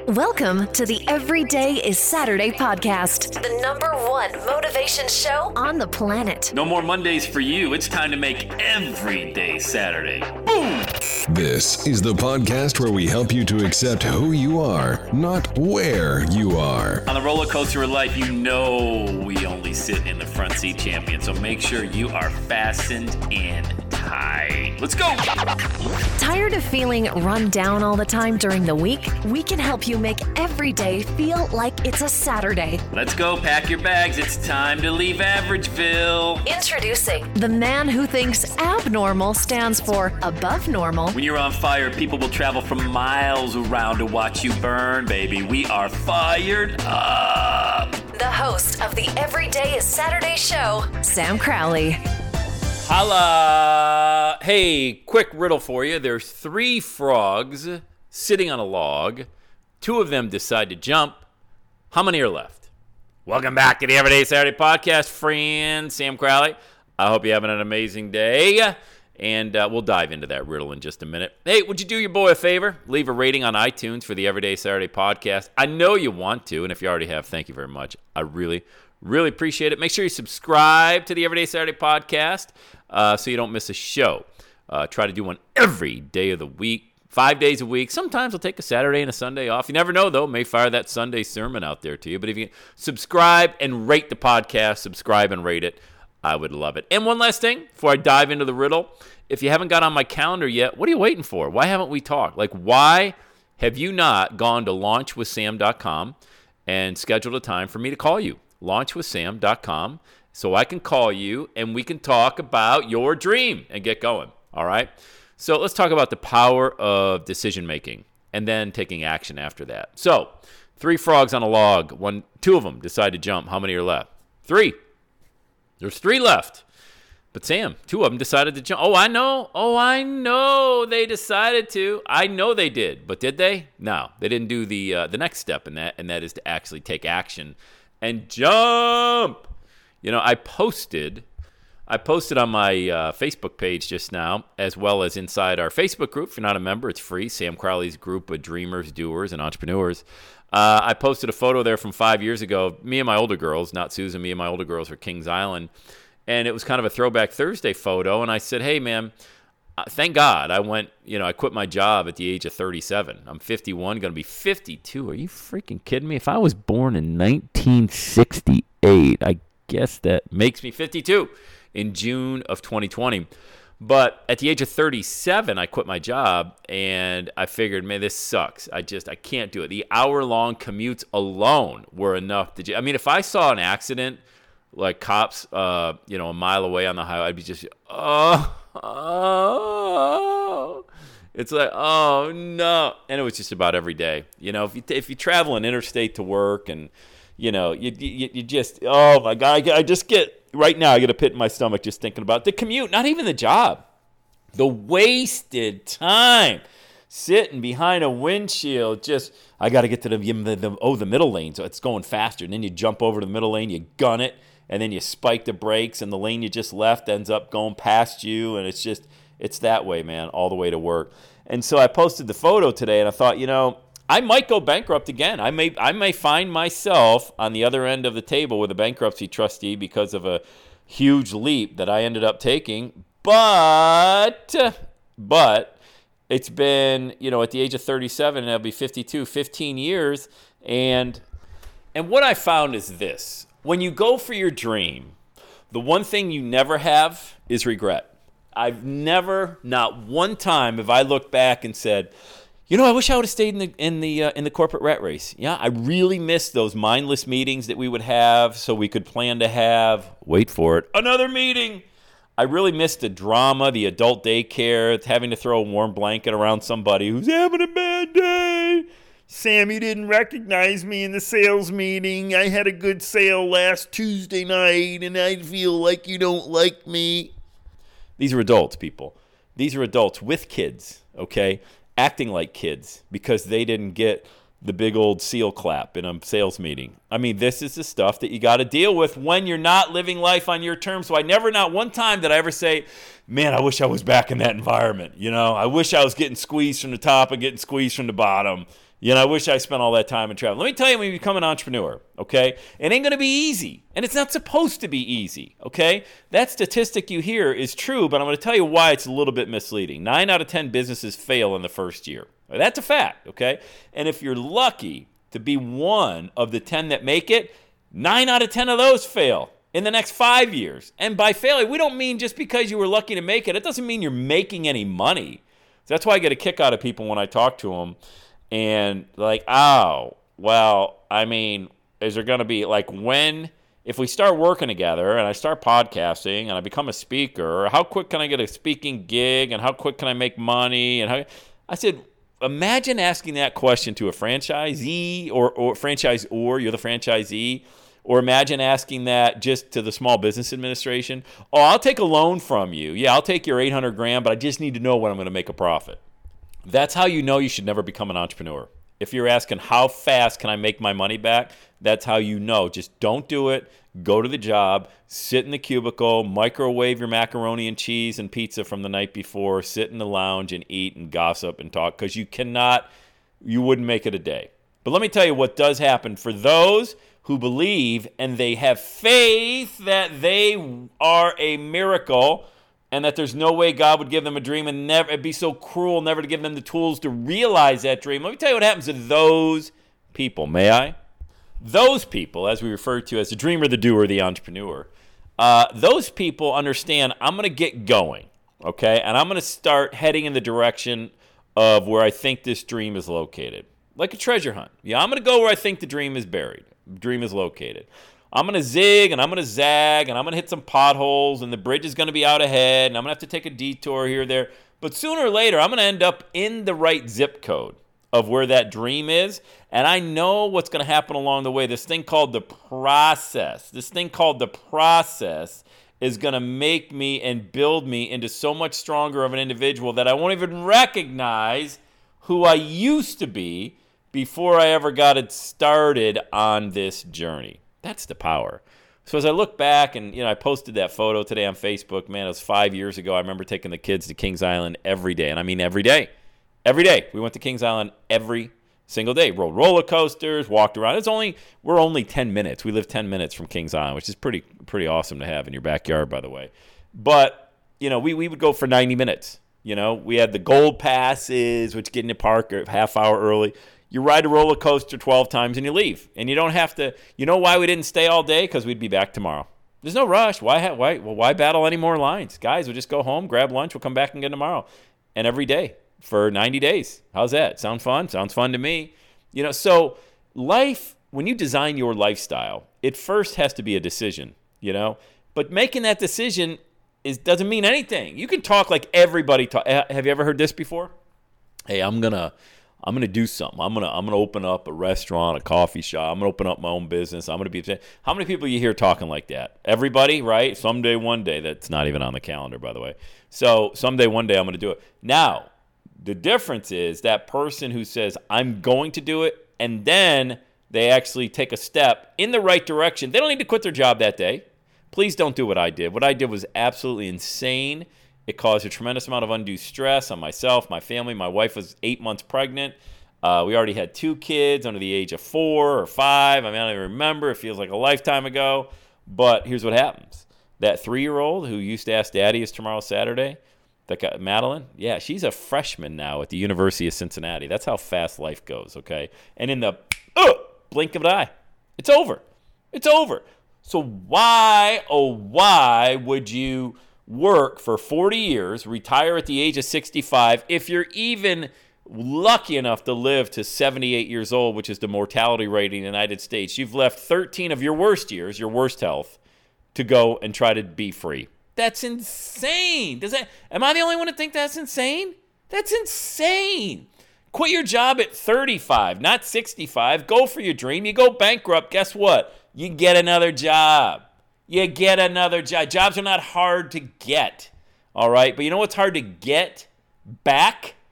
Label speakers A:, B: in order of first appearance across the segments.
A: Welcome to the Everyday is Saturday podcast, the #1 motivation show on the planet.
B: No more Mondays for you. It's time to make every day Saturday. Boom!
C: This is the podcast where we help you to accept who you are, not where you are.
B: On the roller coaster of life, you know we only sit in the front seat, champion. So make sure you are fastened in tight. Let's go!
A: Tired of feeling run down all the time during the week? We can help you make every day feel like it's a Saturday.
B: Let's go, pack your bags. It's time to leave Averageville.
A: Introducing the man who thinks abnormal stands for above normal.
B: When you're on fire, people will travel from miles around to watch you burn, baby. We are fired up.
A: The host of the Everyday is Saturday show, Sam Crowley.
B: Holla! Hey, quick riddle for you. There's 3 frogs sitting on a log. 2 of them decide to jump. How many are left? Welcome back to the Everyday Saturday podcast, friend Sam Crowley. I hope you're having an amazing day. And we'll dive into that riddle in just a minute. Hey, would you do your boy a favor? Leave a rating on iTunes for the Everyday Saturday podcast. I know you want to, and if you already have, thank you very much. I really appreciate it. Make sure you subscribe to the Everyday Saturday podcast so you don't miss a show. Try to do one every day of the week, 5 days a week. Sometimes I'll take a Saturday and a Sunday off. You never know, though. May fire that Sunday sermon out there to you. But if you subscribe and rate the podcast, subscribe and rate it, I would love it. And one last thing before I dive into the riddle. If you haven't got on my calendar yet, what are you waiting for? Why haven't we talked? Like, why have you not gone to launchwithsam.com and scheduled a time for me to call you? Launchwithsam.com so I can call you and we can talk about your dream and get going, all right? So let's talk about the power of decision making and then taking action after that. So 3 frogs on a log. 2 of them decide to jump. How many are left? 3. There's 3 left. But Sam, 2 of them decided to jump. Oh, I know they decided to. I know they did. But did they? No, they didn't do the next step in that, and that is to actually take action and jump. You know, I posted on my Facebook page just now, as well as inside our Facebook group. If you're not a member, it's free. Sam Crowley's group of dreamers, doers, and entrepreneurs. I posted a photo there from 5 years ago. Me and my older girls, not Susan, me and my older girls were Kings Island. And it was kind of a Throwback Thursday photo. And I said, hey, man, thank God I quit my job at the age of 37. I'm 51, going to be 52. Are you freaking kidding me? If I was born in 1968, I guess that makes me 52 in June of 2020. But at the age of 37, I quit my job, and I figured, man, this sucks. I can't do it. The hour-long commutes alone were enough to. I mean, if I saw an accident, like cops, a mile away on the highway, I'd be just, It's like, oh no. And it was just about every day. You know, if you travel an interstate to work, and you know, you just, oh my God, I just get. Right now, I get a pit in my stomach just thinking about the commute, not even the job. The wasted time sitting behind a windshield. Just, I got to get to the middle lane, so it's going faster. And then you jump over to the middle lane, you gun it, and then you spike the brakes, and the lane you just left ends up going past you. And it's that way, man, all the way to work. And so I posted the photo today, and I thought, I might go bankrupt again. I may find myself on the other end of the table with a bankruptcy trustee because of a huge leap that I ended up taking. But it's been, at the age of 37, and I'll be 52, 15 years. And what I found is this. When you go for your dream, the one thing you never have is regret. I've never, not one time have I looked back and said, I wish I would have stayed in the corporate rat race. Yeah, I really missed those mindless meetings that we would have so we could plan to have, wait for it, another meeting. I really missed the drama, the adult daycare, having to throw a warm blanket around somebody who's having a bad day. Sam, you didn't recognize me in the sales meeting. I had a good sale last Tuesday night, and I feel like you don't like me. These are adults, people. These are adults with kids, okay? Acting like kids because they didn't get the big old seal clap in a sales meeting. I mean, this is the stuff that you got to deal with when you're not living life on your terms. So not one time did I ever say, man, I wish I was back in that environment. I wish I was getting squeezed from the top and getting squeezed from the bottom. I wish I spent all that time in travel. Let me tell you, when you become an entrepreneur, okay, it ain't going to be easy. And it's not supposed to be easy, okay? That statistic you hear is true, but I'm going to tell you why it's a little bit misleading. 9 out of 10 businesses fail in the first year. That's a fact, okay? And if you're lucky to be one of the 10 that make it, 9 out of 10 of those fail in the next 5 years. And by failure, we don't mean just because you were lucky to make it. It doesn't mean you're making any money. So that's why I get a kick out of people when I talk to them. And like, oh, well, I mean, is there going to be like if we start working together and I start podcasting and I become a speaker, how quick can I get a speaking gig and how quick can I make money? And I said, imagine asking that question to a franchisee or franchisor, you're the franchisee, or imagine asking that just to the Small Business Administration. Oh, I'll take a loan from you. Yeah, I'll take your $800,000, but I just need to know when I'm going to make a profit. That's how you know you should never become an entrepreneur. If you're asking how fast can I make my money back, that's how you know. Just don't do it. Go to the job, sit in the cubicle, microwave your macaroni and cheese and pizza from the night before, sit in the lounge and eat and gossip and talk, because you wouldn't make it a day. But let me tell you what does happen for those who believe and they have faith that they are a miracle and that there's no way God would give them a dream and it'd be so cruel never to give them the tools to realize that dream. Let me tell you what happens to those people, may I? Those people, as we refer to as the dreamer, the doer, the entrepreneur, those people understand I'm going to get going, okay? And I'm going to start heading in the direction of where I think this dream is located. Like a treasure hunt. Yeah, I'm going to go where I think the dream is buried, dream is located. I'm going to zig and I'm going to zag and I'm going to hit some potholes and the bridge is going to be out ahead and I'm going to have to take a detour here or there. But sooner or later, I'm going to end up in the right zip code of where that dream is. And I know what's going to happen along the way. This thing called the process is going to make me and build me into so much stronger of an individual that I won't even recognize who I used to be before I ever got it started on this journey. That's the power. So as I look back and, I posted that photo today on Facebook, man, it was 5 years ago. I remember taking the kids to Kings Island every day. And I mean every day. Every day. We went to Kings Island every single day. Rode roller coasters, walked around. We're only 10 minutes. We live 10 minutes from Kings Island, which is pretty awesome to have in your backyard, by the way. But, we would go for 90 minutes. We had the gold passes, which get in the park a half hour early. You ride a roller coaster 12 times and you leave. And you don't have to, why we didn't stay all day? Because we'd be back tomorrow. There's no rush. Why battle any more lines? Guys, we'll just go home, grab lunch, we'll come back again tomorrow. And every day for 90 days. How's that? Sound fun? Sounds fun to me. So life, when you design your lifestyle, it first has to be a decision, But making that decision doesn't mean anything. You can talk like everybody talk. Have you ever heard this before? Hey, I'm gonna do something. I'm gonna open up a restaurant, a coffee shop. I'm gonna open up my own business. I'm gonna be. How many people you hear talking like that? Everybody, right? Someday, one day. That's not even on the calendar, by the way. So someday, one day, I'm gonna do it. Now, the difference is that person who says I'm going to do it, and then they actually take a step in the right direction. They don't need to quit their job that day. Please don't do what I did. What I did was absolutely insane. It caused a tremendous amount of undue stress on myself, my family. My wife was 8 months pregnant. We already had 2 kids under the age of 4 or 5. I don't even remember. It feels like a lifetime ago. But here's what happens. That 3-year-old who used to ask Daddy, is tomorrow Saturday? That guy, Madeline? Yeah, she's a freshman now at the University of Cincinnati. That's how fast life goes, okay? And in the blink of an eye, it's over. It's over. So why, oh why, would you work for 40 years, retire at the age of 65, if you're even lucky enough to live to 78 years old, which is the mortality rate in the United States? You've left 13 of your worst years, your worst health, to go and try to be free. That's insane. Am I the only one to think that's insane? That's insane. Quit your job at 35, not 65. Go for your dream. You go bankrupt, guess what? You get another job. You get another job. Jobs are not hard to get, all right? But you know what's hard to get back?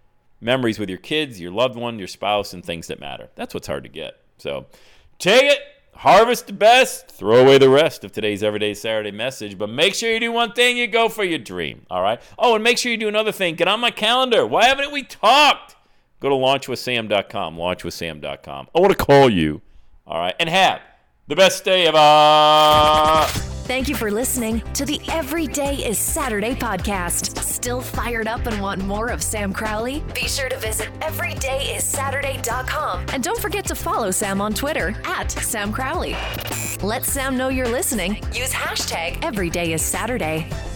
B: memories with your kids, your loved one, your spouse, and things that matter. That's what's hard to get. So take it, harvest the best, throw away the rest of today's Everyday Saturday message, but make sure you do one thing, you go for your dream, all right? Oh, and make sure you do another thing. Get on my calendar. Why haven't we talked? Go to launchwithsam.com, launchwithsam.com. I want to call you, all right? And have the best day ever.
A: Thank you for listening to the Everyday is Saturday podcast. Still fired up and want more of Sam Crowley? Be sure to visit everydayissaturday.com. And don't forget to follow Sam on Twitter @Sam Crowley. Let Sam know you're listening. Use hashtag EverydayIsSaturday.